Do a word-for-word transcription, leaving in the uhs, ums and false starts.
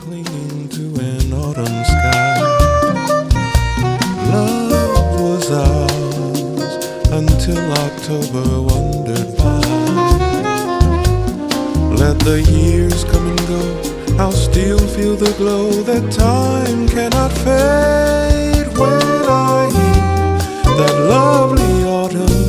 clinging to an autumn sky. Love was ours until October wandered by. Let the years come and go, I'll still feel the glow that time cannot fade when I hear that lovely autumn